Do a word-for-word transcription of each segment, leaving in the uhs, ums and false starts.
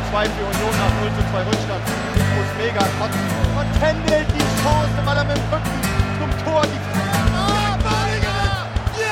zwei für Union nach null zu zwei Rückstand. Ich muss mega kotzen. Und Kendall die Chance, weil er mit dem Rücken zum Tor die Ah, Balinger!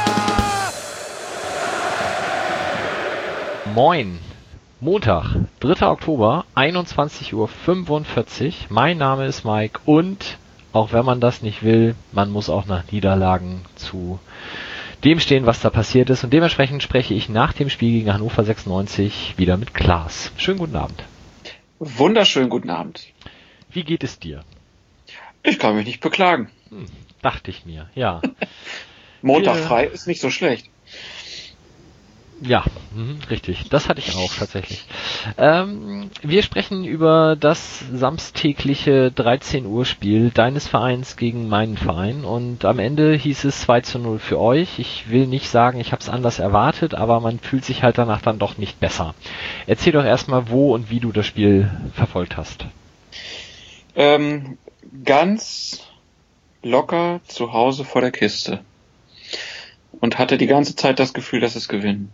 Ja! Moin. Montag, dritter Oktober, einundzwanzig Uhr fünfundvierzig. Mein Name ist Mike und auch wenn man das nicht will, man muss auch nach Niederlagen zu dem stehen, was da passiert ist. Und dementsprechend spreche ich nach dem Spiel gegen Hannover sechsundneunzig wieder mit Klaas. Schönen guten Abend. Wunderschönen guten Abend. Wie geht es dir? Ich kann mich nicht beklagen. Hm, dachte ich mir, ja. Montag frei ist nicht so schlecht. Ja, mh, richtig. Das hatte ich auch tatsächlich. Ähm, wir sprechen über das samstägliche dreizehn Uhr Spiel deines Vereins gegen meinen Verein und am Ende hieß es zwei zu null für euch. Ich will nicht sagen, ich habe es anders erwartet, aber man fühlt sich halt danach dann doch nicht besser. Erzähl doch erstmal, wo und wie du das Spiel verfolgt hast. Ähm, ganz locker zu Hause vor der Kiste und hatte die ganze Zeit das Gefühl, dass es gewinnen.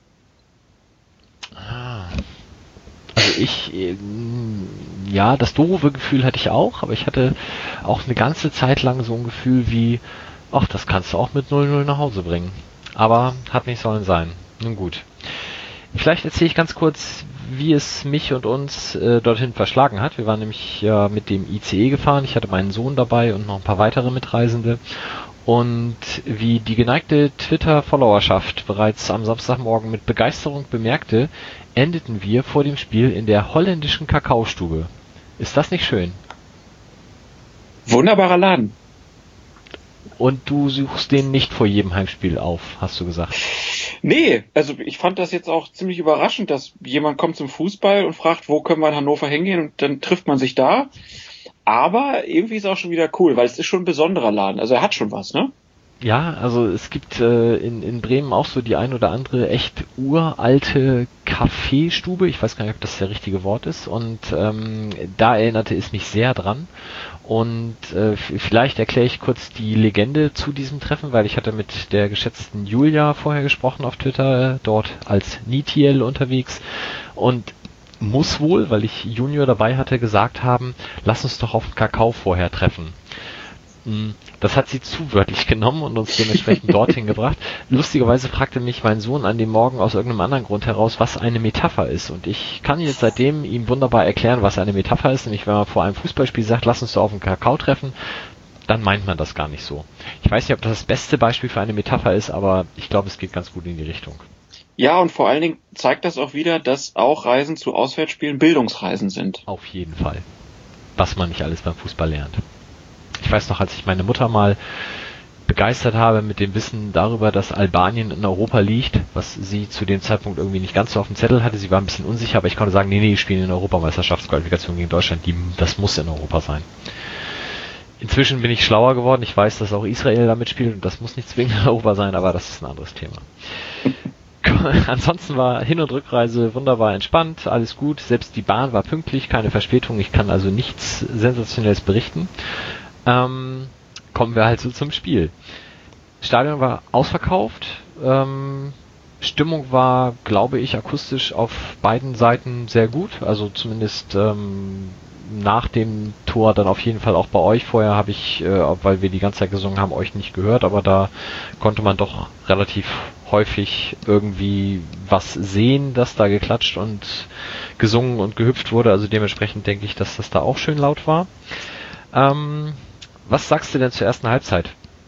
Also ich, ja, das doofe Gefühl hatte ich auch, aber ich hatte auch eine ganze Zeit lang so ein Gefühl wie, ach, das kannst du auch mit null null nach Hause bringen. Aber hat nicht sollen sein. Nun gut. Vielleicht erzähle ich ganz kurz, wie es mich und uns äh, dorthin verschlagen hat. Wir waren nämlich ja mit dem I C E gefahren. Ich hatte meinen Sohn dabei und noch ein paar weitere Mitreisende. Und wie die geneigte Twitter-Followerschaft bereits am Samstagmorgen mit Begeisterung bemerkte, endeten wir vor dem Spiel in der holländischen Kakaostube. Ist das nicht schön? Wunderbarer Laden. Und du suchst den nicht vor jedem Heimspiel auf, hast du gesagt. Nee, also ich fand das jetzt auch ziemlich überraschend, dass jemand kommt zum Fußball und fragt, wo können wir in Hannover hingehen und dann trifft man sich da. Aber irgendwie ist es auch schon wieder cool, weil es ist schon ein besonderer Laden. Also er hat schon was, ne? Ja, also es gibt äh, in, in Bremen auch so die ein oder andere echt uralte Kaffeestube. Ich weiß gar nicht, ob das der richtige Wort ist. Und ähm, da erinnerte es mich sehr dran. Und äh, vielleicht erkläre ich kurz die Legende zu diesem Treffen, weil ich hatte mit der geschätzten Julia vorher gesprochen auf Twitter, dort als Nitiel unterwegs. Und muss wohl, weil ich Junior dabei hatte, gesagt haben, lass uns doch auf den Kakao vorher treffen. Das hat sie zu wörtlich genommen und uns dementsprechend dorthin gebracht. Lustigerweise fragte mich mein Sohn an dem Morgen aus irgendeinem anderen Grund heraus, was eine Metapher ist. Und ich kann jetzt seitdem ihm wunderbar erklären, was eine Metapher ist. Nämlich, wenn man vor einem Fußballspiel sagt, lass uns doch auf den Kakao treffen, dann meint man das gar nicht so. Ich weiß nicht, ob das das beste Beispiel für eine Metapher ist, aber ich glaube, es geht ganz gut in die Richtung. Ja, und vor allen Dingen zeigt das auch wieder, dass auch Reisen zu Auswärtsspielen Bildungsreisen sind. Auf jeden Fall. Was man nicht alles beim Fußball lernt. Ich weiß noch, als ich meine Mutter mal begeistert habe mit dem Wissen darüber, dass Albanien in Europa liegt, was sie zu dem Zeitpunkt irgendwie nicht ganz so auf dem Zettel hatte. Sie war ein bisschen unsicher, aber ich konnte sagen, nee, nee, die spielen in Europameisterschaftsqualifikation gegen Deutschland. Die, das muss in Europa sein. Inzwischen bin ich schlauer geworden. Ich weiß, dass auch Israel da mitspielt und das muss nicht zwingend in Europa sein, aber das ist ein anderes Thema. Ansonsten war Hin- und Rückreise wunderbar entspannt, alles gut. Selbst die Bahn war pünktlich, keine Verspätung. Ich kann also nichts Sensationelles berichten. Ähm, kommen wir halt so zum Spiel. Stadion war ausverkauft. Ähm, Stimmung war, glaube ich, akustisch auf beiden Seiten sehr gut. Also zumindest ähm, nach dem Tor dann auf jeden Fall auch bei euch. Vorher habe ich, äh, weil wir die ganze Zeit gesungen haben, euch nicht gehört, aber da konnte man doch relativ häufig irgendwie was sehen, dass da geklatscht und gesungen und gehüpft wurde. Also dementsprechend denke ich, dass das da auch schön laut war. Ähm, was sagst du denn zur ersten Halbzeit?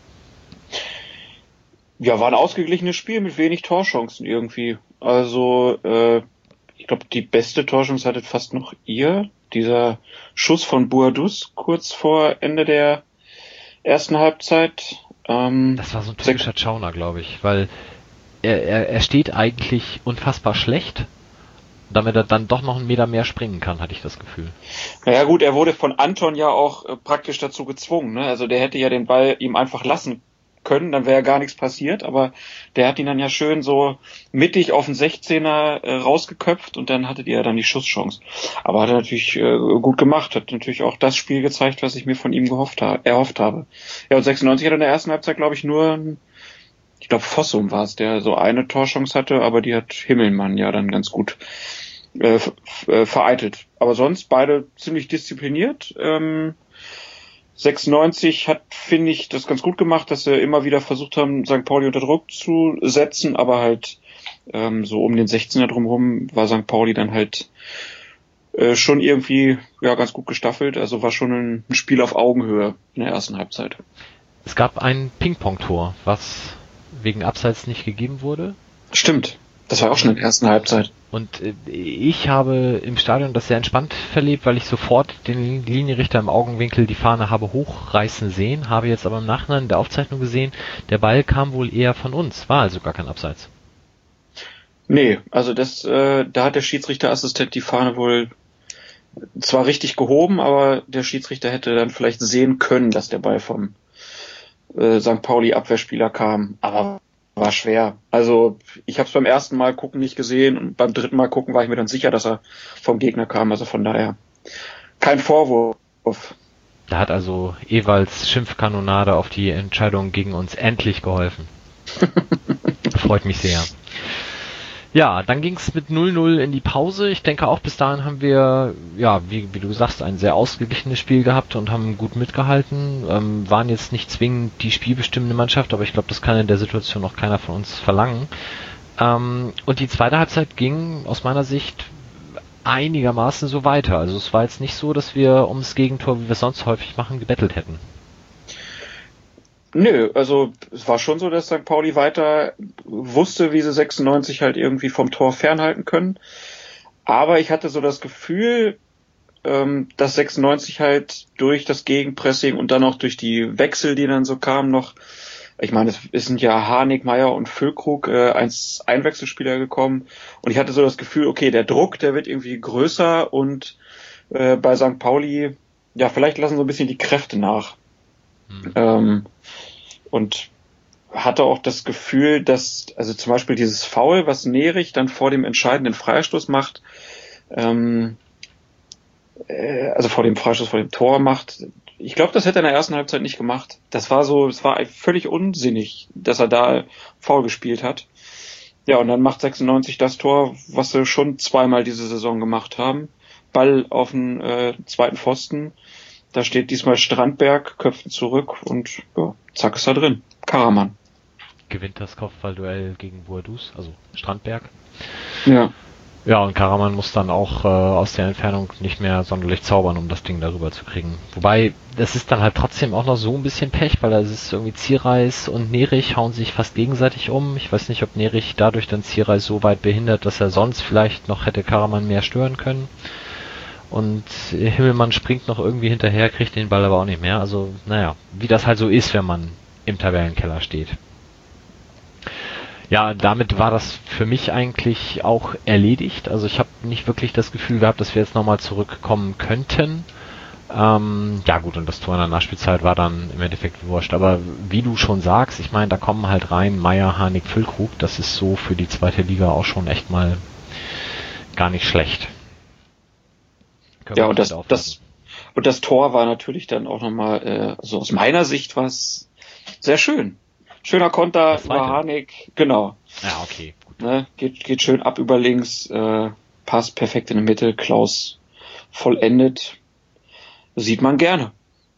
Ja, war ein ausgeglichenes Spiel mit wenig Torchancen irgendwie. Also, äh, ich glaube, die beste Torchance hattet fast noch ihr. Dieser Schuss von Boadus kurz vor Ende der ersten Halbzeit. Ähm, das war so ein typischer Schauner, glaube ich, weil er, er, er steht eigentlich unfassbar schlecht, damit er dann doch noch einen Meter mehr springen kann, hatte ich das Gefühl. Naja gut, er wurde von Anton ja auch äh, praktisch dazu gezwungen. Ne? Also der hätte ja den Ball ihm einfach lassen können, dann wäre ja gar nichts passiert, aber der hat ihn dann ja schön so mittig auf den sechzehner äh, rausgeköpft und dann hattet ihr dann die Schusschance. Aber hat er natürlich äh, gut gemacht, hat natürlich auch das Spiel gezeigt, was ich mir von ihm gehofft ha- erhofft habe. Ja, und sechsundneunzig hat in der ersten Halbzeit, glaube ich, nur, ich glaube Fossum war es, der so eine Torchance hatte, aber die hat Himmelmann ja dann ganz gut äh, äh, vereitelt. Aber sonst beide ziemlich diszipliniert. Ähm, sechsundneunzig hat, finde ich, das ganz gut gemacht, dass sie immer wieder versucht haben, Sankt Pauli unter Druck zu setzen, aber halt ähm, so um den sechzehner drumherum war Sankt Pauli dann halt äh, schon irgendwie ja ganz gut gestaffelt. Also war schon ein, ein Spiel auf Augenhöhe in der ersten Halbzeit. Es gab ein Ping-Pong-Tor, was wegen Abseits nicht gegeben wurde. Stimmt, das war auch schon in der ersten Halbzeit. Und äh, ich habe im Stadion das sehr entspannt verlebt, weil ich sofort den Linienrichter im Augenwinkel die Fahne habe hochreißen sehen, habe jetzt aber im Nachhinein in der Aufzeichnung gesehen, der Ball kam wohl eher von uns, war also gar kein Abseits. Nee, also das, äh, da hat der Schiedsrichterassistent die Fahne wohl zwar richtig gehoben, aber der Schiedsrichter hätte dann vielleicht sehen können, dass der Ball vom äh, Sankt Pauli Abwehrspieler kam, aber war schwer. Also ich habe es beim ersten Mal gucken nicht gesehen und beim dritten Mal gucken war ich mir dann sicher, dass er vom Gegner kam. Also von daher kein Vorwurf. Da hat also Ewalds Schimpfkanonade auf die Entscheidung gegen uns endlich geholfen. Freut mich sehr. Ja, dann ging es mit null null in die Pause. Ich denke auch bis dahin haben wir, ja, wie, wie du sagst, ein sehr ausgeglichenes Spiel gehabt und haben gut mitgehalten. Ähm, waren jetzt nicht zwingend die spielbestimmende Mannschaft, aber ich glaube, das kann in der Situation auch keiner von uns verlangen. Ähm, und die zweite Halbzeit ging aus meiner Sicht einigermaßen so weiter. Also es war jetzt nicht so, dass wir ums Gegentor, wie wir es sonst häufig machen, gebettelt hätten. Nö, also es war schon so, dass Sankt Pauli weiter wusste, wie sie sechsundneunzig halt irgendwie vom Tor fernhalten können. Aber ich hatte so das Gefühl, ähm, dass sechsundneunzig halt durch das Gegenpressing und dann auch durch die Wechsel, die dann so kamen noch, ich meine, es sind ja Harnik, Meyer und Füllkrug äh, als Einwechselspieler gekommen. Und ich hatte so das Gefühl, okay, der Druck, der wird irgendwie größer und äh, bei Sankt Pauli, ja, vielleicht lassen so ein bisschen die Kräfte nach. Mhm. Ähm, und hatte auch das Gefühl, dass, also zum Beispiel dieses Foul, was Nerich dann vor dem entscheidenden Freistoß macht, ähm, äh, also vor dem Freistoß, vor dem Tor macht, ich glaube, das hätte er in der ersten Halbzeit nicht gemacht. Das war so, es war völlig unsinnig, dass er da Foul gespielt hat. Ja, und dann macht sechsundneunzig das Tor, was sie schon zweimal diese Saison gemacht haben. Ball auf den äh, zweiten Pfosten. Da steht diesmal Strandberg, köpft zurück und ja, zack ist er drin. Karaman. Gewinnt das Kopfballduell gegen Boadus, also Strandberg. Ja. Ja, und Karaman muss dann auch äh, aus der Entfernung nicht mehr sonderlich zaubern, um das Ding darüber zu kriegen. Wobei, das ist dann halt trotzdem auch noch so ein bisschen Pech, weil es ist irgendwie Zierreis und Nerich hauen sich fast gegenseitig um. Ich weiß nicht, ob Nerich dadurch dann Zierreis so weit behindert, dass er sonst vielleicht noch hätte Karaman mehr stören können. Und Himmelmann springt noch irgendwie hinterher, kriegt den Ball aber auch nicht mehr. Also, naja, wie das halt so ist, wenn man im Tabellenkeller steht. Ja, damit war das für mich eigentlich auch erledigt. Also ich habe nicht wirklich das Gefühl gehabt, dass wir jetzt nochmal zurückkommen könnten. Ähm, ja gut, und das Tor in der Nachspielzeit war dann im Endeffekt wurscht. Aber wie du schon sagst, ich meine, da kommen halt rein Meyer, Harnik, Füllkrug. Das ist so für die zweite Liga auch schon echt mal gar nicht schlecht. Können ja, und das, das, und das Tor war natürlich dann auch nochmal, äh, also aus meiner Sicht war es sehr schön. Schöner Konter über Harnik, genau. Ja, okay, gut. Ne, geht, geht schön ab über links, äh, passt perfekt in die Mitte, Klaus vollendet. Sieht man gerne.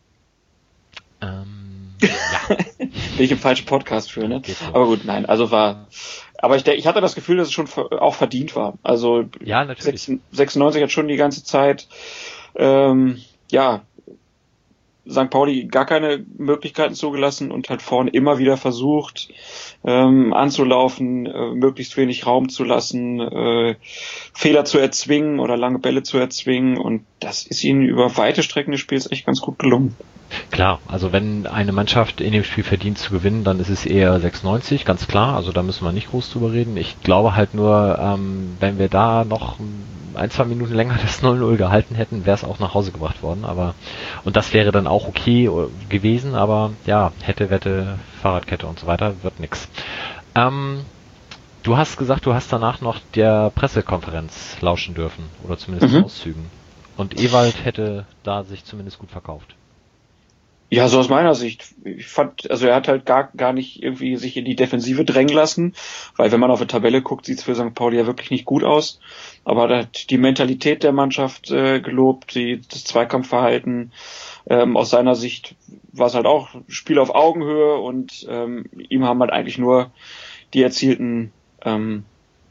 Ähm, ja. Bin ich im falschen Podcast für, ne? So. Aber gut, nein, also war, aber ich, ich hatte das Gefühl, dass es schon auch verdient war. Also, ja, natürlich. sechsundneunzig hat schon die ganze Zeit, ähm, ja, Sankt Pauli gar keine Möglichkeiten zugelassen und hat vorne immer wieder versucht, ähm, anzulaufen, äh, möglichst wenig Raum zu lassen, äh, Fehler zu erzwingen oder lange Bälle zu erzwingen, und das ist ihnen über weite Strecken des Spiels echt ganz gut gelungen. Klar, also wenn eine Mannschaft in dem Spiel verdient zu gewinnen, dann ist es eher sechsundneunzig, ganz klar, also da müssen wir nicht groß drüber reden. Ich glaube halt nur, ähm, wenn wir da noch ein, zwei Minuten länger das null null gehalten hätten, wäre es auch nach Hause gebracht worden, aber und das wäre dann auch okay gewesen, aber ja, hätte, Wette, Fahrradkette und so weiter, wird nix. Ähm, du hast gesagt, du hast danach noch der Pressekonferenz lauschen dürfen, oder zumindest mhm. Auszügen. Und Ewald hätte da sich zumindest gut verkauft. Ja, so aus meiner Sicht. Ich fand, also er hat halt gar, gar nicht irgendwie sich in die Defensive drängen lassen, weil wenn man auf die Tabelle guckt, sieht es für Sankt Pauli ja wirklich nicht gut aus. Aber er hat die Mentalität der Mannschaft äh, gelobt, die, das Zweikampfverhalten. Ähm, aus seiner Sicht war es halt auch Spiel auf Augenhöhe und ähm, ihm haben halt eigentlich nur die erzielten ähm,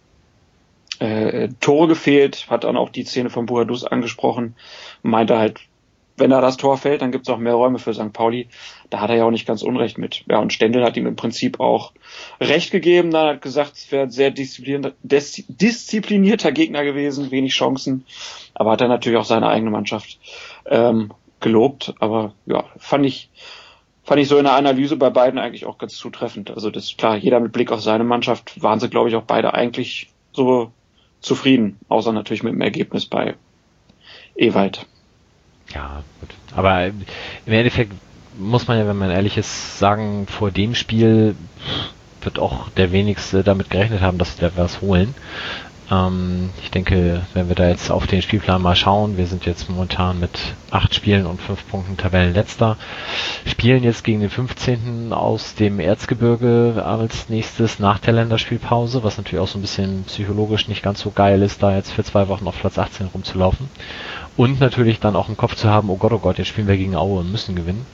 äh, Tore gefehlt, hat dann auch die Szene von Boadus angesprochen, meinte halt, wenn da das Tor fällt, dann gibt es auch mehr Räume für Sankt Pauli. Da hat er ja auch nicht ganz Unrecht mit. Ja, und Stendel hat ihm im Prinzip auch recht gegeben. Dann hat gesagt, es wäre ein sehr disziplinierter, disziplinierter Gegner gewesen, wenig Chancen. Aber hat er natürlich auch seine eigene Mannschaft ähm, gelobt. Aber ja, fand ich fand ich so in der Analyse bei beiden eigentlich auch ganz zutreffend. Also das ist klar, jeder mit Blick auf seine Mannschaft waren sie, glaube ich, auch beide eigentlich so zufrieden. Außer natürlich mit dem Ergebnis bei Ewald. Ja, gut. Aber im Endeffekt muss man ja, wenn man ehrlich ist, sagen, vor dem Spiel wird auch der wenigste damit gerechnet haben, dass wir was holen. Ähm, ich denke, wenn wir da jetzt auf den Spielplan mal schauen, wir sind jetzt momentan mit acht Spielen und fünf Punkten Tabellenletzter, spielen jetzt gegen den fünfzehnten aus dem Erzgebirge als nächstes nach der Länderspielpause, was natürlich auch so ein bisschen psychologisch nicht ganz so geil ist, da jetzt für zwei Wochen auf Platz achtzehn rumzulaufen. Und natürlich dann auch im Kopf zu haben, oh Gott, oh Gott, jetzt spielen wir gegen Aue und müssen gewinnen.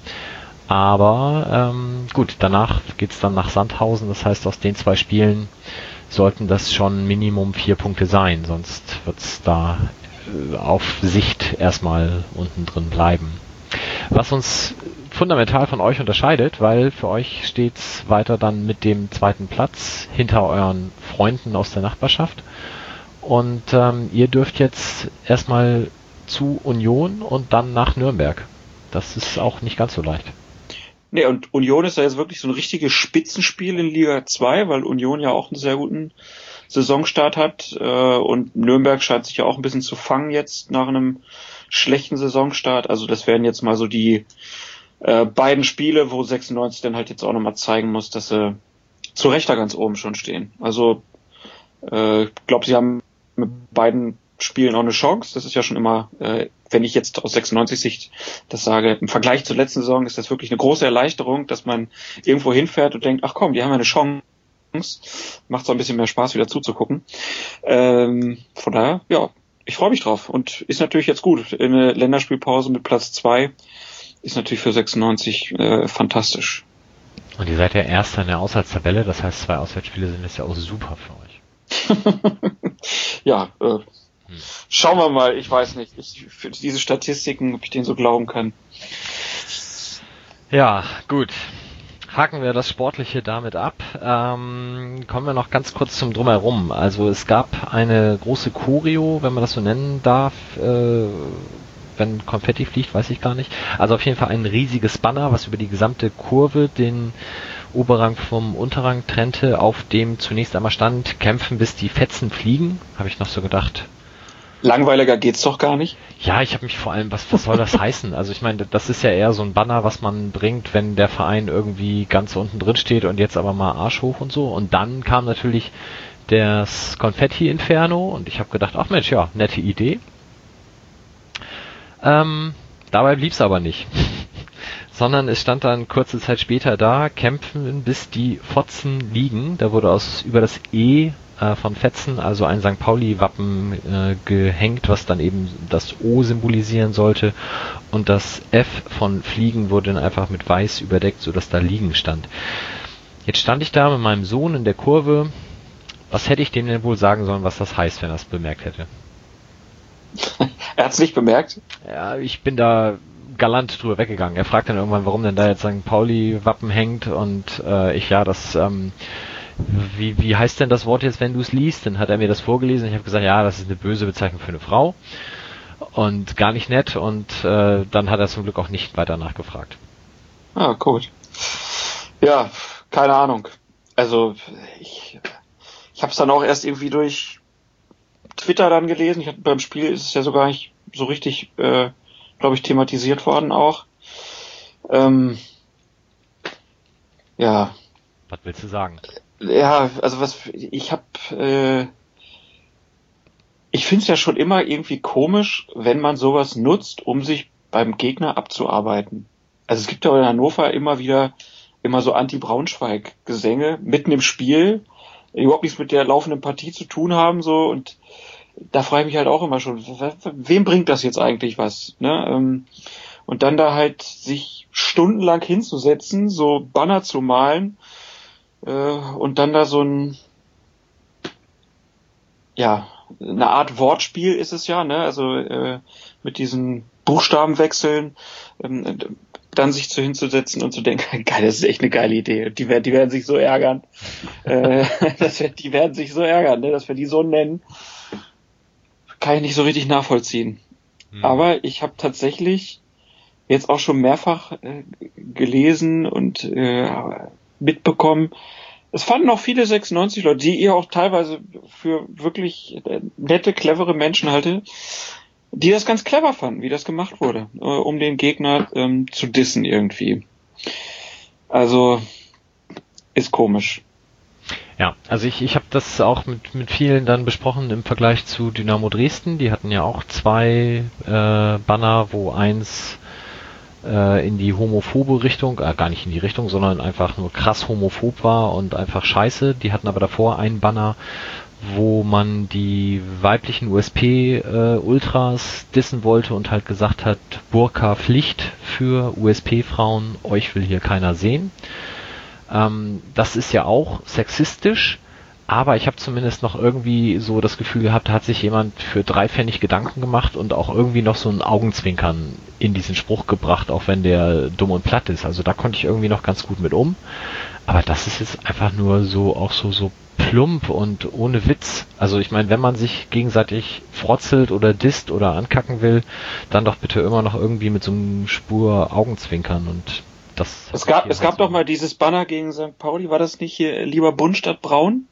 Aber ähm, gut, danach geht's dann nach Sandhausen. Das heißt, aus den zwei Spielen sollten das schon Minimum vier Punkte sein. Sonst wird's da äh, auf Sicht erstmal unten drin bleiben. Was uns fundamental von euch unterscheidet, weil für euch steht's weiter dann mit dem zweiten Platz hinter euren Freunden aus der Nachbarschaft. Und ähm, ihr dürft jetzt erstmal zu Union und dann nach Nürnberg. Das ist auch nicht ganz so leicht. Nee, und Union ist ja jetzt wirklich so ein richtiges Spitzenspiel in Liga zwei, weil Union ja auch einen sehr guten Saisonstart hat äh, und Nürnberg scheint sich ja auch ein bisschen zu fangen jetzt nach einem schlechten Saisonstart. Also das wären jetzt mal so die äh, beiden Spiele, wo sechsundneunzig dann halt jetzt auch nochmal zeigen muss, dass sie zu Recht da ganz oben schon stehen. Also äh, ich glaube, sie haben mit beiden Spielen auch eine Chance. Das ist ja schon immer, äh, wenn ich jetzt aus sechsundneunzig Sicht das sage, im Vergleich zur letzten Saison ist das wirklich eine große Erleichterung, dass man irgendwo hinfährt und denkt, ach komm, die haben ja eine Chance. Macht so ein bisschen mehr Spaß, wieder zuzugucken. Ähm, von daher, ja, ich freue mich drauf. Und ist natürlich jetzt gut. Eine Länderspielpause mit Platz zwei ist natürlich für sechsundneunzig äh, fantastisch. Und ihr seid ja Erster in der Auswärtstabelle, das heißt, zwei Auswärtsspiele sind jetzt ja auch super für euch. ja, äh, schauen wir mal, ich weiß nicht, ich, für diese Statistiken, ob ich denen so glauben kann. Ja, gut. Haken wir das Sportliche damit ab. Ähm, kommen wir noch ganz kurz zum Drumherum. Also es gab eine große Choreo, wenn man das so nennen darf, äh, wenn Konfetti fliegt, weiß ich gar nicht. Also auf jeden Fall ein riesiges Banner, was über die gesamte Kurve den Oberrang vom Unterrang trennte, auf dem zunächst einmal stand, kämpfen bis die Fetzen fliegen. Habe ich noch so gedacht. Langweiliger geht's doch gar nicht. Ja, ich habe mich vor allem, was, was soll das heißen? Also ich meine, das ist ja eher so ein Banner, was man bringt, wenn der Verein irgendwie ganz unten drin steht und jetzt aber mal Arsch hoch und so. Und dann kam natürlich das Konfetti-Inferno und ich habe gedacht, ach Mensch, ja, nette Idee. Ähm, dabei blieb's aber nicht. Sondern es stand dann kurze Zeit später da, kämpfen bis die Fotzen liegen. Da wurde aus über das E äh, von Fetzen, also ein Sankt Pauli-Wappen äh, gehängt, was dann eben das O symbolisieren sollte. Und das F von Fliegen wurde dann einfach mit weiß überdeckt, sodass da Liegen stand. Jetzt stand ich da mit meinem Sohn in der Kurve. Was hätte ich dem denn wohl sagen sollen, was das heißt, wenn er es bemerkt hätte? Er hat's nicht bemerkt? Ja, ich bin da galant drüber weggegangen. Er fragt dann irgendwann, warum denn da jetzt Sankt Pauli-Wappen hängt und äh, ich, ja, das, ähm, wie, wie heißt denn das Wort jetzt, wenn du es liest? Dann hat er mir das vorgelesen. Ich habe gesagt, ja, das ist eine böse Bezeichnung für eine Frau und gar nicht nett und äh, dann hat er zum Glück auch nicht weiter nachgefragt. Ah, gut. Ja, keine Ahnung. Also ich, ich habe es dann auch erst irgendwie durch Twitter dann gelesen. Ich hab, beim Spiel ist es ja sogar nicht so richtig, äh, glaube ich, thematisiert worden auch. Ähm, ja. Was willst du sagen? Ja, also was ich habe, äh, ich finde es ja schon immer irgendwie komisch, wenn man sowas nutzt, um sich beim Gegner abzuarbeiten. also es gibt ja in Hannover immer wieder immer so Anti-Braunschweig-Gesänge mitten im Spiel, die überhaupt nichts mit der laufenden Partie zu tun haben, so, und da frage ich mich halt auch immer schon, wem bringt das jetzt eigentlich was, ne? Und dann da halt sich stundenlang hinzusetzen, so Banner zu malen, äh, und dann da so ein, ja, eine Art Wortspiel ist es ja, ne? Also äh, mit diesen Buchstabenwechseln, ähm, dann sich zu hinzusetzen und zu denken, geil, das ist echt eine geile Idee. Die werden, die werden sich so ärgern. äh, das, die werden sich so ärgern, ne? Dass wir die so nennen. Kann ich nicht so richtig nachvollziehen. Hm. Aber ich habe tatsächlich jetzt auch schon mehrfach äh, gelesen und äh, mitbekommen, es fanden auch viele sechsundneunzig Leute, die ihr auch teilweise für wirklich äh, nette, clevere Menschen halte, die das ganz clever fanden, wie das gemacht wurde, äh, um den Gegner ähm, zu dissen irgendwie. Also ist komisch. Ja, also ich, ich habe das auch mit, mit vielen dann besprochen im Vergleich zu Dynamo Dresden. Die hatten ja auch zwei äh, Banner, wo eins äh, in die homophobe Richtung, äh, gar nicht in die Richtung, sondern einfach nur krass homophob war und einfach scheiße. Die hatten aber davor einen Banner, wo man die weiblichen U S P-Ultras äh, dissen wollte und halt gesagt hat, Burka-Pflicht für U S P-Frauen, euch will hier keiner sehen. Ähm, das ist ja auch sexistisch, aber ich habe zumindest noch irgendwie so das Gefühl gehabt, da hat sich jemand für drei Pfennig Gedanken gemacht und auch irgendwie noch so ein Augenzwinkern in diesen Spruch gebracht, auch wenn der dumm und platt ist. Also da konnte ich irgendwie noch ganz gut mit um. Aber das ist jetzt einfach nur so, auch so, so plump und ohne Witz. Also ich meine, wenn man sich gegenseitig frotzelt oder disst oder ankacken will, dann doch bitte immer noch irgendwie mit so einem Spur Augenzwinkern und das. Es gab, es gab doch mal dieses Banner gegen Sankt Pauli, war das nicht hier lieber bunt statt braun?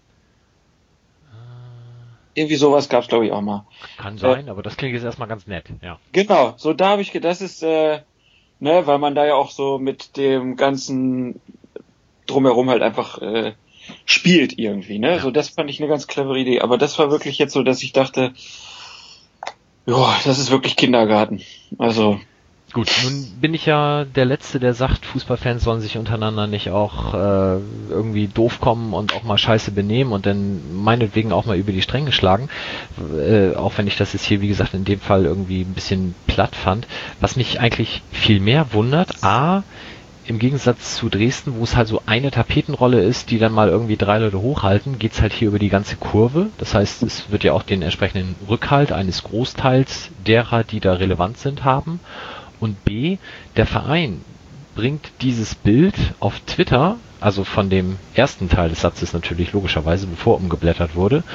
Irgendwie sowas gab's, glaube ich, auch mal. Kann sein, äh, aber das klingt jetzt erstmal ganz nett, ja. Genau, so da habe ich gedacht, das ist, äh, ne, weil man da ja auch so mit dem ganzen Drumherum halt einfach äh, spielt irgendwie, ne? Ja. So, das fand ich eine ganz clevere Idee. Aber das war wirklich jetzt so, dass ich dachte, ja, das ist wirklich Kindergarten. Also. Gut, nun bin ich ja der Letzte, der sagt, Fußballfans sollen sich untereinander nicht auch äh, irgendwie doof kommen und auch mal scheiße benehmen und dann meinetwegen auch mal über die Stränge schlagen, äh, auch wenn ich das jetzt hier, wie gesagt, in dem Fall irgendwie ein bisschen platt fand. Was mich eigentlich viel mehr wundert, a, im Gegensatz zu Dresden, wo es halt so eine Tapetenrolle ist, die dann mal irgendwie drei Leute hochhalten, geht's halt hier über die ganze Kurve. Das heißt, es wird ja auch den entsprechenden Rückhalt eines Großteils derer, die da relevant sind, haben. Und B, der Verein bringt dieses Bild auf Twitter, also von dem ersten Teil des Satzes natürlich logischerweise, bevor umgeblättert wurde,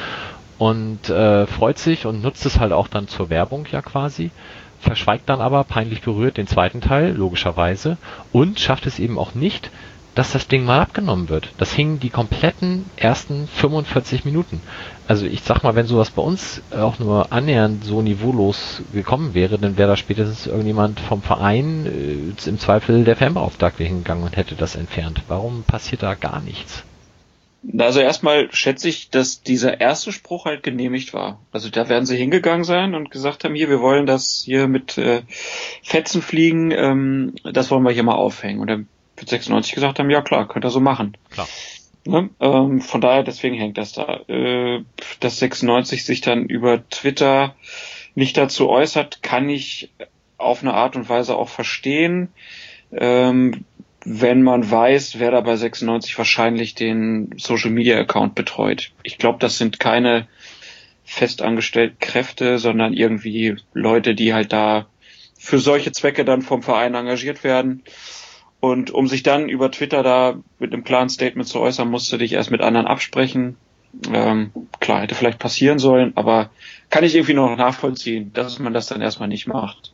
und äh, freut sich und nutzt es halt auch dann zur Werbung ja quasi, verschweigt dann aber peinlich berührt den zweiten Teil, logischerweise, und schafft es eben auch nicht, dass das Ding mal abgenommen wird. Das hing die kompletten ersten fünfundvierzig Minuten. Also ich sag mal, wenn sowas bei uns auch nur annähernd so niveaulos gekommen wäre, dann wäre da spätestens irgendjemand vom Verein, äh, im Zweifel der Fanbeauftragte hingegangen und hätte das entfernt. Warum passiert da gar nichts? Also erstmal schätze ich, dass dieser erste Spruch halt genehmigt war. Also da werden sie hingegangen sein und gesagt haben, hier, wir wollen das hier mit äh, Fetzen fliegen, ähm, das wollen wir hier mal aufhängen. Und dann wird sechsundneunzig gesagt haben, ja klar, könnt ihr so machen. Klar. Ne? Ähm, von daher, deswegen hängt das da. Äh, dass sechsundneunzig sich dann über Twitter nicht dazu äußert, kann ich auf eine Art und Weise auch verstehen, ähm, wenn man weiß, wer da bei sechsundneunzig wahrscheinlich den Social-Media-Account betreut. Ich glaube, das sind keine festangestellten Kräfte, sondern irgendwie Leute, die halt da für solche Zwecke dann vom Verein engagiert werden. Und um sich dann über Twitter da mit einem klaren Statement zu äußern, musst du dich erst mit anderen absprechen. Ähm, klar, hätte vielleicht passieren sollen, aber kann ich irgendwie noch nachvollziehen, dass man das dann erstmal nicht macht.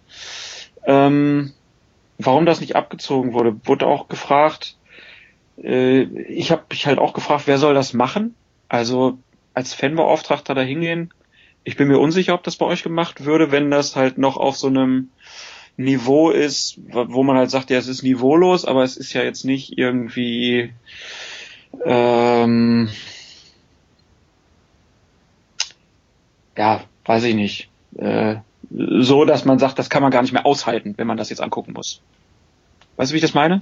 Ähm, warum das nicht abgezogen wurde, wurde auch gefragt. Äh, ich habe mich halt auch gefragt, wer soll das machen? Also als Fanbeauftragter da hingehen. Ich bin mir unsicher, ob das bei euch gemacht würde, wenn das halt noch auf so einem Niveau ist, wo man halt sagt, ja, es ist niveaulos, aber es ist ja jetzt nicht irgendwie ähm, ja, weiß ich nicht, äh, so, dass man sagt, das kann man gar nicht mehr aushalten, wenn man das jetzt angucken muss. Weißt du, wie ich das meine?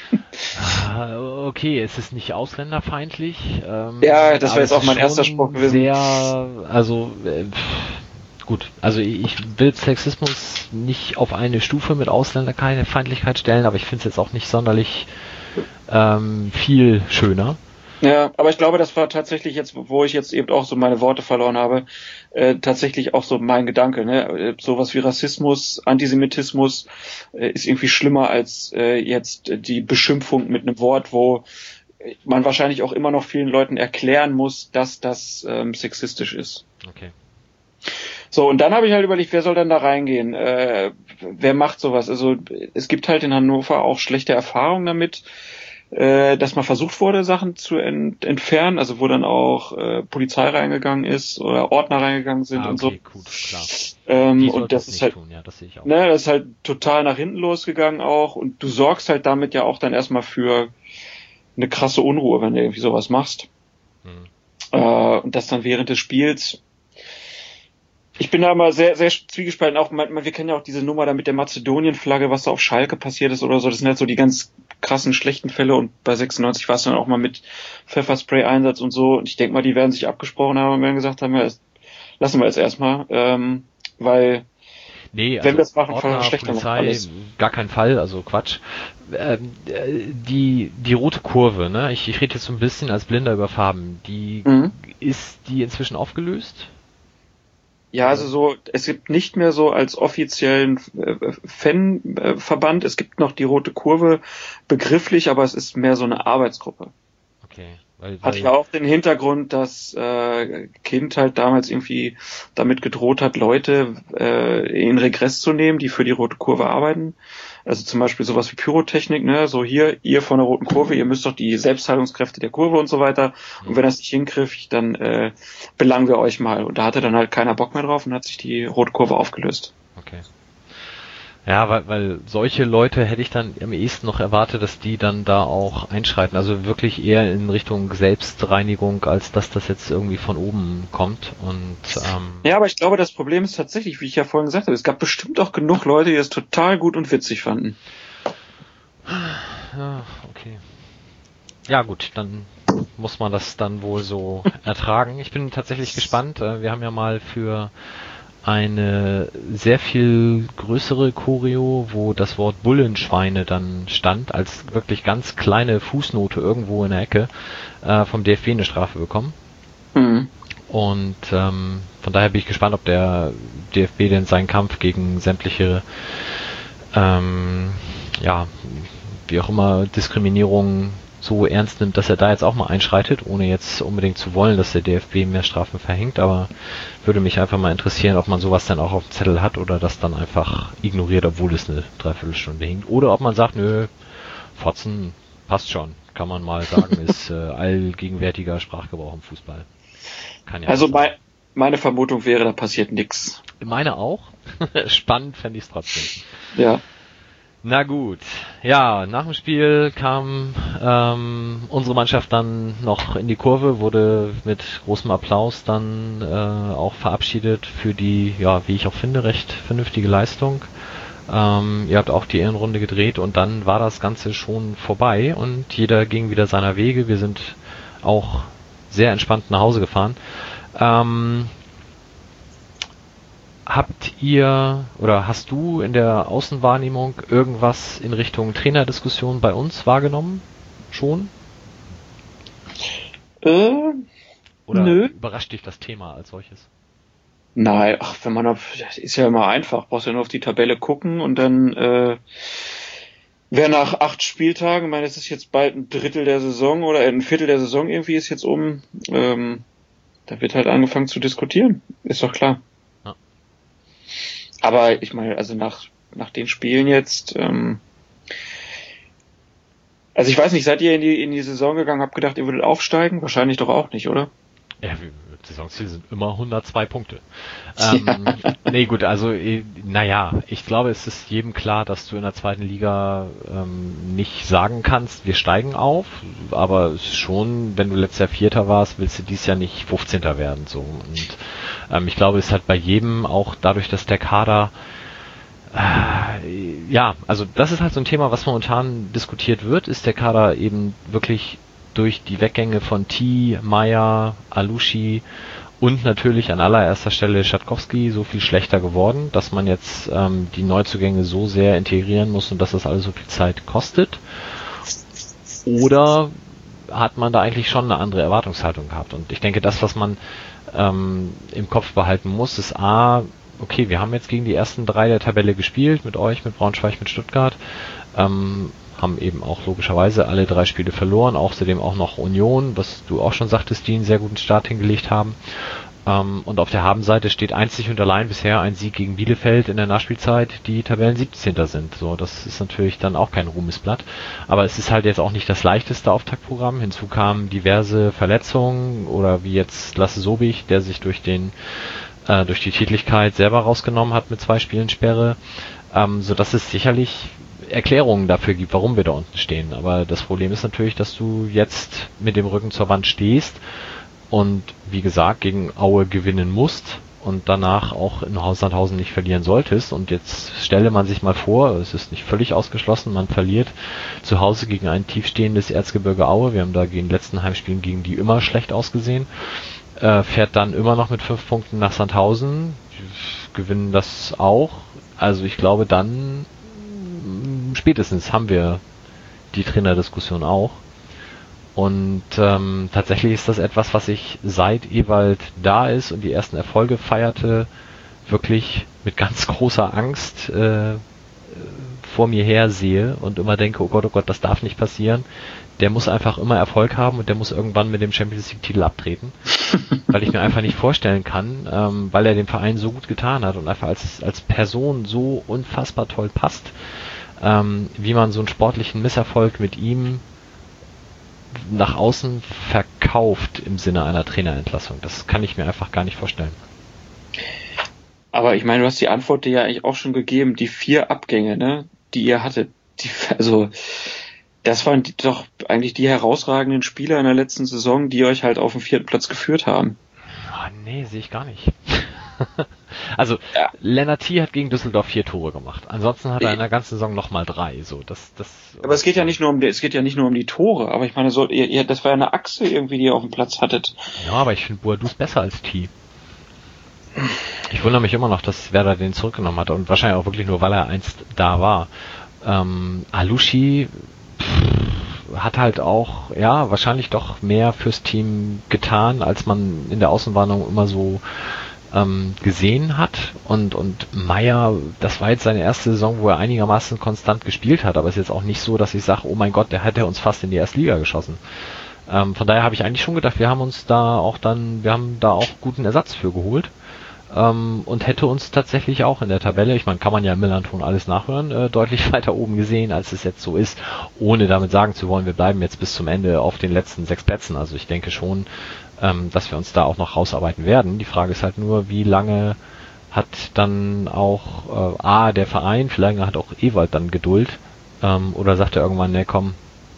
Okay, es ist nicht ausländerfeindlich. Ähm, ja, das wäre jetzt auch mein erster Spruch gewesen. Sehr, also äh, gut, also ich will Sexismus nicht auf eine Stufe mit Ausländerfeindlichkeit stellen, aber ich finde es jetzt auch nicht sonderlich ähm, viel schöner. Ja, aber ich glaube, das war tatsächlich jetzt, wo ich jetzt eben auch so meine Worte verloren habe, äh, tatsächlich auch so mein Gedanke, ne? Sowas wie Rassismus, Antisemitismus äh, ist irgendwie schlimmer als äh, jetzt die Beschimpfung mit einem Wort, wo man wahrscheinlich auch immer noch vielen Leuten erklären muss, dass das ähm, sexistisch ist. Okay. So, und dann habe ich halt überlegt, wer soll denn da reingehen? Äh, wer macht sowas? Also es gibt halt in Hannover auch schlechte Erfahrungen damit, äh, dass mal versucht wurde, Sachen zu ent- entfernen, also wo dann auch äh, Polizei reingegangen ist oder Ordner reingegangen sind ah, okay, und so. Gut, klar. Ähm, und das ist halt, tun. Ja, das sehe ich auch. Ne, das ist halt total nach hinten losgegangen auch, und du sorgst halt damit ja auch dann erstmal für eine krasse Unruhe, wenn du irgendwie sowas machst. Hm. Äh, und das dann während des Spiels. Ich bin da mal sehr, sehr zwiegespalten. Auch, man, wir kennen ja auch diese Nummer da mit der Mazedonien-Flagge, was da auf Schalke passiert ist oder so. Das sind halt so die ganz krassen, schlechten Fälle. Und bei sechsundneunzig war es dann auch mal mit Pfefferspray-Einsatz und so. Und ich denke mal, die werden sich abgesprochen haben und werden gesagt haben, ja, das lassen wir jetzt erstmal. Ähm, weil, nee, also wenn wir das machen, Ordner, verschlechtern wir Polizei, alles. Gar kein Fall, also Quatsch. Ähm, die, die rote Kurve, ne? Ich, ich rede jetzt so ein bisschen als Blinder über Farben. Die, Mhm. ist die inzwischen aufgelöst? Ja, also so, es gibt nicht mehr so als offiziellen äh, Fanverband, es gibt noch die Rote Kurve begrifflich, aber es ist mehr so eine Arbeitsgruppe. Okay. Weil, Hat weil, ja auch den Hintergrund, dass äh, Kind halt damals irgendwie damit gedroht hat, Leute äh, in Regress zu nehmen, die für die Rote Kurve arbeiten. Also zum Beispiel sowas wie Pyrotechnik, ne, so hier, ihr von der Roten Kurve, ihr müsst doch die Selbstheilungskräfte der Kurve und so weiter. Und wenn das nicht hinkriegt, dann äh, belangen wir euch mal. Und da hatte dann halt keiner Bock mehr drauf und hat sich die Rote Kurve aufgelöst. Okay. Ja, weil, weil solche Leute hätte ich dann am ehesten noch erwartet, dass die dann da auch einschreiten. Also wirklich eher in Richtung Selbstreinigung, als dass das jetzt irgendwie von oben kommt. Und ähm, ja, aber ich glaube, das Problem ist tatsächlich, wie ich ja vorhin gesagt habe, es gab bestimmt auch genug Leute, die es total gut und witzig fanden. Ja, okay. Ja gut, dann muss man das dann wohl so ertragen. Ich bin tatsächlich gespannt. Wir haben ja mal für eine sehr viel größere Choreo, wo das Wort Bullenschweine dann stand, als wirklich ganz kleine Fußnote irgendwo in der Ecke, äh, vom D F B eine Strafe bekommen. Mhm. Und ähm, von daher bin ich gespannt, ob der D F B denn seinen Kampf gegen sämtliche ähm, ja, wie auch immer, Diskriminierung so ernst nimmt, dass er da jetzt auch mal einschreitet, ohne jetzt unbedingt zu wollen, dass der D F B mehr Strafen verhängt, aber würde mich einfach mal interessieren, ob man sowas dann auch auf dem Zettel hat oder das dann einfach ignoriert, obwohl es eine Dreiviertelstunde hinkt. Oder ob man sagt, nö, Fotzen passt schon, kann man mal sagen, ist äh, allgegenwärtiger Sprachgebrauch im Fußball. Kann ja also mein, meine Vermutung wäre, da passiert nichts. Meine auch. Spannend fände ich es trotzdem. Ja. Na gut, ja, nach dem Spiel kam ähm, unsere Mannschaft dann noch in die Kurve, wurde mit großem Applaus dann äh, auch verabschiedet für die, ja, wie ich auch finde, recht vernünftige Leistung. Ähm, ihr habt auch die Ehrenrunde gedreht und dann war das Ganze schon vorbei und jeder ging wieder seiner Wege. Wir sind auch sehr entspannt nach Hause gefahren. Ähm, Habt ihr oder hast du in der Außenwahrnehmung irgendwas in Richtung Trainerdiskussion bei uns wahrgenommen? Schon? Äh, Oder nö. überrascht dich das Thema als solches? Nein, ach, wenn man auf, das ist ja immer einfach, brauchst ja nur auf die Tabelle gucken und dann äh, wer nach acht Spieltagen, ich meine, es ist jetzt bald ein Drittel der Saison oder ein Viertel der Saison irgendwie ist jetzt um, ähm, da wird halt angefangen zu diskutieren, ist doch klar. Aber ich meine, also nach nach den Spielen jetzt, ähm, also ich weiß nicht, seid ihr in die in die Saison gegangen, habt gedacht, ihr würdet aufsteigen? Wahrscheinlich doch auch nicht, oder? Ja, Saisonziel sind immer hundertzwei Punkte. Ähm, ja. Nee, gut, also naja, ich glaube, es ist jedem klar, dass du in der zweiten Liga ähm, nicht sagen kannst, wir steigen auf, aber es ist schon, wenn du letztes Jahr Vierter warst, willst du dieses Jahr nicht fünfzehnter werden. So. Und ähm, ich glaube, es hat bei jedem auch dadurch, dass der Kader äh, ja, also das ist halt so ein Thema, was momentan diskutiert wird. Ist der Kader eben wirklich durch die Weggänge von T, Meyer, Alushi und natürlich an allererster Stelle Schatkowski so viel schlechter geworden, dass man jetzt ähm, die Neuzugänge so sehr integrieren muss und dass das alles so viel Zeit kostet? Oder hat man da eigentlich schon eine andere Erwartungshaltung gehabt? Und ich denke, das, was man ähm, im Kopf behalten muss, ist A, okay, wir haben jetzt gegen die ersten drei der Tabelle gespielt, mit euch, mit Braunschweig, mit Stuttgart, ähm, haben eben auch logischerweise alle drei Spiele verloren, außerdem auch noch Union, was du auch schon sagtest, die einen sehr guten Start hingelegt haben. Ähm, und auf der Habenseite steht einzig und allein bisher ein Sieg gegen Bielefeld in der Nachspielzeit, die Tabellen siebzehnter sind. So, das ist natürlich dann auch kein Ruhmesblatt. Aber es ist halt jetzt auch nicht das leichteste Auftaktprogramm. Hinzu kamen diverse Verletzungen oder wie jetzt Lasse Sobich, der sich durch den äh, durch die Tätlichkeit selber rausgenommen hat mit zwei Spielen Sperre, ähm, so dass es sicherlich Erklärungen dafür gibt, warum wir da unten stehen. Aber das Problem ist natürlich, dass du jetzt mit dem Rücken zur Wand stehst und wie gesagt gegen Aue gewinnen musst und danach auch in Sandhausen nicht verlieren solltest. Und jetzt stelle man sich mal vor, es ist nicht völlig ausgeschlossen, man verliert zu Hause gegen ein tiefstehendes Erzgebirge Aue. Wir haben da gegen den letzten Heimspielen gegen die immer schlecht ausgesehen. Äh, fährt dann immer noch mit fünf Punkten nach Sandhausen, gewinnen das auch. Also ich glaube, dann spätestens haben wir die Trainerdiskussion auch. Und ähm, tatsächlich ist das etwas, was ich seit Ewald da ist und die ersten Erfolge feierte, wirklich mit ganz großer Angst äh, vor mir her sehe und immer denke, oh Gott, oh Gott, das darf nicht passieren. Der muss einfach immer Erfolg haben und der muss irgendwann mit dem Champions League Titel abtreten, weil ich mir einfach nicht vorstellen kann, ähm, weil er dem Verein so gut getan hat und einfach als als Person so unfassbar toll passt, ähm, wie man so einen sportlichen Misserfolg mit ihm nach außen verkauft im Sinne einer Trainerentlassung. Das kann ich mir einfach gar nicht vorstellen. Aber ich meine, du hast die Antwort dir ja eigentlich auch schon gegeben, die vier Abgänge, ne, die ihr hattet, die, also das waren die, doch eigentlich die herausragenden Spieler in der letzten Saison, die euch halt auf den vierten Platz geführt haben. Oh, nee, sehe ich gar nicht. Also ja. Lennart T. hat gegen Düsseldorf vier Tore gemacht. Ansonsten hat er in der ganzen Saison nochmal drei. So, das, das. Aber es geht ja nicht nur um die, es geht ja nicht nur um die Tore. Aber ich meine, so, ihr, ihr, das war ja eine Achse irgendwie, die ihr auf dem Platz hattet. Ja, aber ich finde Boadus besser als T. Ich wundere mich immer noch, dass Werder den zurückgenommen hat und wahrscheinlich auch wirklich nur, weil er einst da war. Ähm, Alushi pff, hat halt auch, ja, wahrscheinlich doch mehr fürs Team getan, als man in der Außenwarnung immer so ähm, gesehen hat. Und, und Meyer, das war jetzt seine erste Saison, wo er einigermaßen konstant gespielt hat, aber es ist jetzt auch nicht so, dass ich sage, oh mein Gott, der hat ja uns fast in die erste Liga geschossen. Ähm, von daher habe ich eigentlich schon gedacht, wir haben uns da auch dann, wir haben da auch guten Ersatz für geholt. Ähm, und hätte uns tatsächlich auch in der Tabelle, ich meine, kann man ja im Millanton alles nachhören, äh, deutlich weiter oben gesehen, als es jetzt so ist, ohne damit sagen zu wollen, wir bleiben jetzt bis zum Ende auf den letzten sechs Plätzen. Also ich denke schon, ähm, dass wir uns da auch noch rausarbeiten werden. Die Frage ist halt nur, wie lange hat dann auch äh, A, der Verein, vielleicht hat auch Ewald dann Geduld, ähm, oder sagt er irgendwann, ne komm,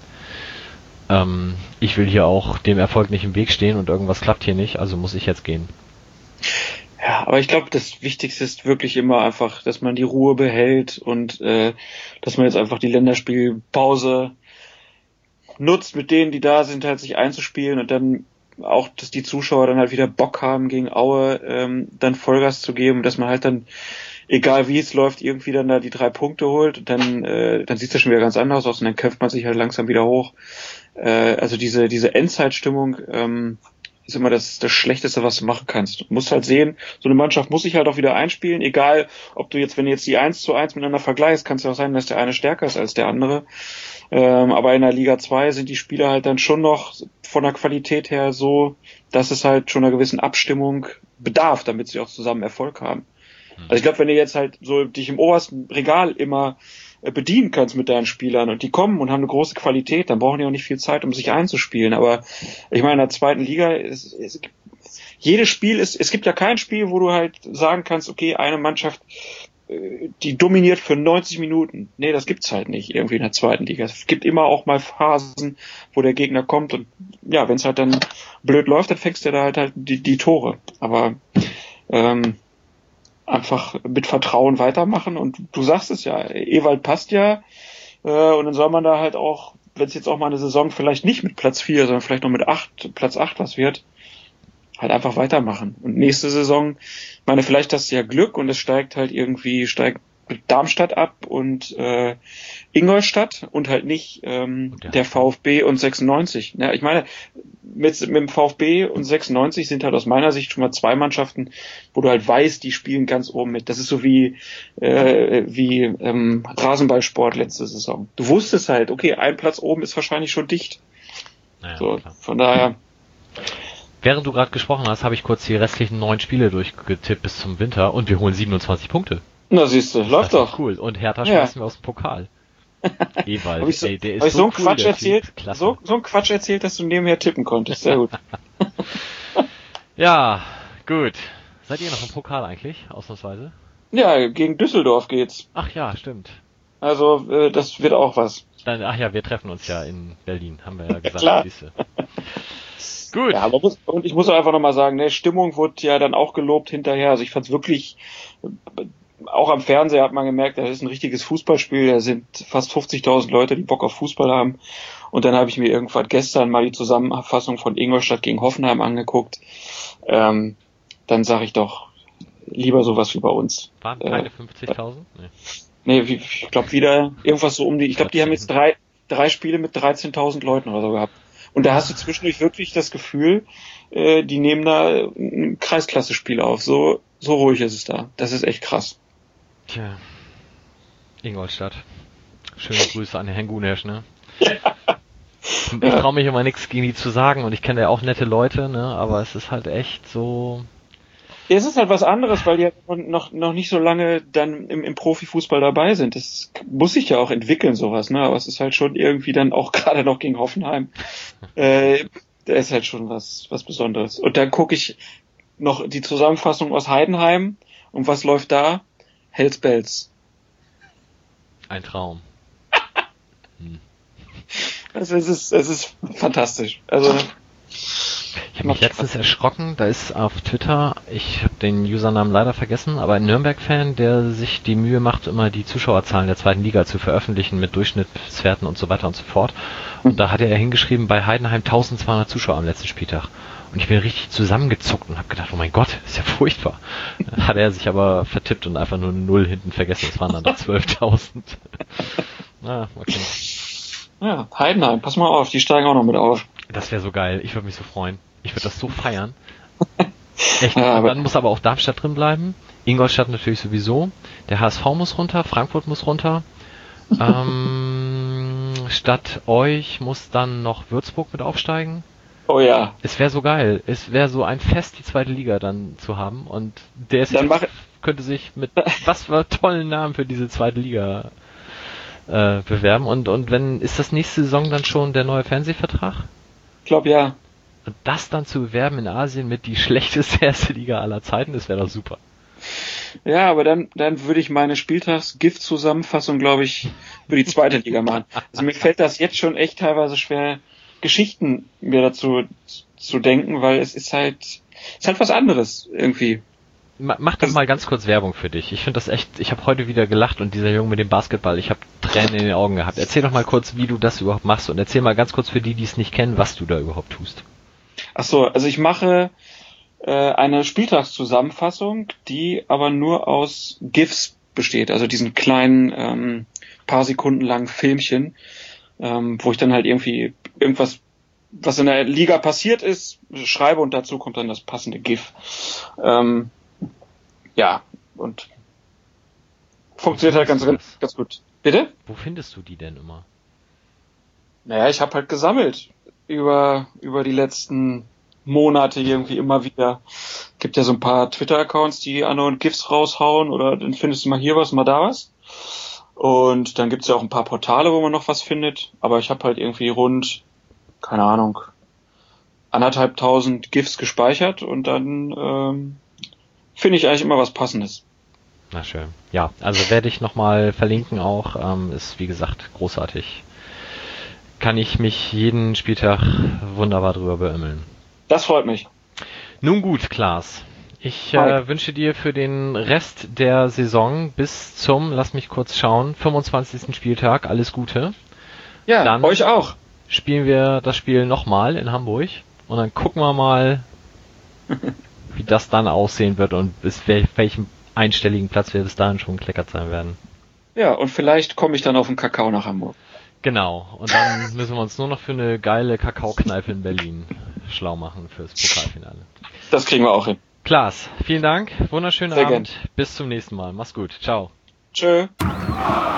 ähm, ich will hier auch dem Erfolg nicht im Weg stehen und irgendwas klappt hier nicht, also muss ich jetzt gehen. Ja, aber ich glaube, das Wichtigste ist wirklich immer einfach, dass man die Ruhe behält und äh, dass man jetzt einfach die Länderspielpause nutzt, mit denen, die da sind, halt sich einzuspielen und dann auch, dass die Zuschauer dann halt wieder Bock haben, gegen Aue ähm, dann Vollgas zu geben, dass man halt dann, egal wie es läuft, irgendwie dann da die drei Punkte holt und dann äh, dann sieht es schon wieder ganz anders aus und dann kämpft man sich halt langsam wieder hoch. Äh, also diese diese Endzeitstimmung ähm, ist immer das, das Schlechteste, was du machen kannst. Du musst halt sehen, so eine Mannschaft muss sich halt auch wieder einspielen, egal, ob du jetzt, wenn du jetzt die eins zu eins miteinander vergleichst, kann es ja auch sein, dass der eine stärker ist als der andere. Ähm, aber in der Liga zwei sind die Spieler halt dann schon noch von der Qualität her so, dass es halt schon einer gewissen Abstimmung bedarf, damit sie auch zusammen Erfolg haben. Also ich glaube, wenn du jetzt halt so dich im obersten Regal immer bedienen kannst mit deinen Spielern und die kommen und haben eine große Qualität, dann brauchen die auch nicht viel Zeit, um sich einzuspielen. Aber ich meine, in der zweiten Liga, ist, ist, jedes Spiel ist, es gibt ja kein Spiel, wo du halt sagen kannst, okay, eine Mannschaft, die dominiert für neunzig Minuten. Nee, das gibt's halt nicht irgendwie in der zweiten Liga. Es gibt immer auch mal Phasen, wo der Gegner kommt und ja, wenn es halt dann blöd läuft, dann fängst du da halt halt die, die Tore. Aber ähm, einfach mit Vertrauen weitermachen. Und du sagst es ja, Ewald passt ja. Äh, und dann soll man da halt auch, wenn es jetzt auch mal eine Saison vielleicht nicht mit Platz vier, sondern vielleicht noch mit acht, Platz acht was wird, halt einfach weitermachen. Und nächste Saison, ich meine, vielleicht hast du ja Glück und es steigt halt irgendwie, steigt Darmstadt ab und äh, Ingolstadt und halt nicht ähm, ja. der VfB und sechsundneunzig. Ja, ich meine, mit, mit dem VfB und sechsundneunzig sind halt aus meiner Sicht schon mal zwei Mannschaften, wo du halt weißt, die spielen ganz oben mit. Das ist so wie äh, wie ähm, Rasenballsport letzte Saison. Du wusstest halt, okay, ein Platz oben ist wahrscheinlich schon dicht. Naja, so, von daher. Während du gerade gesprochen hast, habe ich kurz die restlichen neun Spiele durchgetippt bis zum Winter und wir holen siebenundzwanzig Punkte. Na siehst du, läuft doch. Cool. Und Hertha ja. schmeißen wir aus dem Pokal. Ewald, hab ich so, ey, der ist hab ich so, so einen cool, Quatsch erzählt, Klasse. so, so einen Quatsch erzählt, dass du nebenher tippen konntest. Sehr gut. Ja, gut. Seid ihr noch im Pokal eigentlich, ausnahmsweise? Ja, gegen Düsseldorf geht's. Ach ja, stimmt. Also, äh, das wird auch was. Dann, ach ja, wir treffen uns ja in Berlin, haben wir ja gesagt. Klar. Siehste. Gut. Ja, aber muss, und ich muss auch einfach nochmal sagen, ne, Stimmung wurde ja dann auch gelobt hinterher. Also ich fand's wirklich, auch am Fernseher hat man gemerkt, das ist ein richtiges Fußballspiel. Da sind fast fünfzigtausend Leute, die Bock auf Fußball haben. Und dann habe ich mir irgendwann gestern mal die Zusammenfassung von Ingolstadt gegen Hoffenheim angeguckt. Ähm, dann sage ich doch lieber sowas wie bei uns. Waren keine fünfzigtausend? Nee. Nee, wie, ich glaube wieder irgendwas so um die, ich glaube, die haben jetzt drei, drei Spiele mit dreizehntausend Leuten oder so gehabt. Und da hast du zwischendurch wirklich das Gefühl, äh, die nehmen da ein Kreisklasse-Spiel auf. So, so ruhig ist es da. Das ist echt krass. Tja. Ingolstadt. Schöne Grüße an den Herrn Gunesch, ne? Ja. Ich traue mich immer nichts gegen die zu sagen und ich kenne ja auch nette Leute, ne? Aber es ist halt echt so. Ja, es ist halt was anderes, weil die ja noch, noch nicht so lange dann im, im Profifußball dabei sind. Das muss sich ja auch entwickeln, sowas, ne? Aber es ist halt schon irgendwie dann auch gerade noch gegen Hoffenheim. Äh, da ist halt schon was, was Besonderes. Und dann gucke ich noch die Zusammenfassung aus Heidenheim. Und was läuft da? Hells Bells. Ein Traum. hm. Also es ist, es ist fantastisch. Also, ich habe mich letztens erschrocken, da ist auf Twitter, ich habe den Usernamen leider vergessen, aber ein Nürnberg-Fan, der sich die Mühe macht, immer die Zuschauerzahlen der zweiten Liga zu veröffentlichen mit Durchschnittswerten und so weiter und so fort. Und da hat er hingeschrieben, bei Heidenheim eintausendzweihundert Zuschauer am letzten Spieltag. Und ich bin richtig zusammengezuckt und habe gedacht, oh mein Gott, ist ja furchtbar. Hat er sich aber vertippt und einfach nur Null hinten vergessen, es waren dann doch zwölftausend. Na, okay. Ja, Heidenheim, pass mal auf, die steigen auch noch mit auf. Das wäre so geil, ich würde mich so freuen. Ich würde das so feiern. Echt. Ja, aber dann muss aber auch Darmstadt drin bleiben. Ingolstadt natürlich sowieso. Der H S V muss runter, Frankfurt muss runter. ähm, statt euch muss dann noch Würzburg mit aufsteigen. Oh ja. Es wäre so geil. Es wäre so ein Fest, die zweite Liga dann zu haben. Und der ist Dann mach- könnte sich mit was für tollen Namen für diese zweite Liga äh, bewerben. Und, und wenn, ist das nächste Saison dann schon der neue Fernsehvertrag? Ich glaube ja. Und das dann zu bewerben in Asien mit die schlechteste erste Liga aller Zeiten, das wäre doch super. Ja, aber dann, dann würde ich meine Spieltags-Gift-Zusammenfassung, glaube ich, für die zweite Liga machen. Also mir fällt das jetzt schon echt teilweise schwer, Geschichten mir dazu zu denken, weil es ist halt, es ist halt was anderes irgendwie. Mach doch mal ganz kurz Werbung für dich. Ich finde das echt, ich habe heute wieder gelacht und dieser Junge mit dem Basketball, ich habe Tränen in den Augen gehabt. Erzähl doch mal kurz, wie du das überhaupt machst und erzähl mal ganz kurz für die, die es nicht kennen, was du da überhaupt tust. Ach so, also ich mache äh, eine Spieltagszusammenfassung, die aber nur aus GIFs besteht, also diesen kleinen, ähm, paar Sekunden langen Filmchen, ähm, wo ich dann halt irgendwie irgendwas, was in der Liga passiert ist, schreibe und dazu kommt dann das passende GIF. Ähm, ja, und funktioniert halt ganz, ganz gut. Bitte? Wo findest du die denn immer? Naja, ich habe halt gesammelt über über die letzten Monate irgendwie immer wieder. Gibt ja so ein paar Twitter-Accounts, die andauernd GIFs raushauen oder dann findest du mal hier was, mal da was. Und dann gibt's ja auch ein paar Portale, wo man noch was findet. Aber ich habe halt irgendwie rund, keine Ahnung, anderthalb tausend GIFs gespeichert und dann ähm, finde ich eigentlich immer was Passendes. Na schön. Ja, also werde ich nochmal verlinken auch. Ähm, ist wie gesagt großartig. Kann ich mich jeden Spieltag wunderbar drüber beömmeln. Das freut mich. Nun gut, Klaas. Ich äh, wünsche dir für den Rest der Saison bis zum, lass mich kurz schauen, fünfundzwanzigsten Spieltag alles Gute. Ja, Dann euch auch. Spielen wir das Spiel nochmal in Hamburg und dann gucken wir mal, wie das dann aussehen wird und bis wel- welchem einstelligen Platz wir bis dahin schon gekleckert sein werden. Ja, und vielleicht komme ich dann auf den Kakao nach Hamburg. Genau, und dann müssen wir uns nur noch für eine geile Kakaokneipe in Berlin schlau machen fürs Pokalfinale. Das kriegen wir auch hin. Klaas, vielen Dank, wunderschönen Sehr Abend, gern. bis zum nächsten Mal, mach's gut, ciao. Tschö.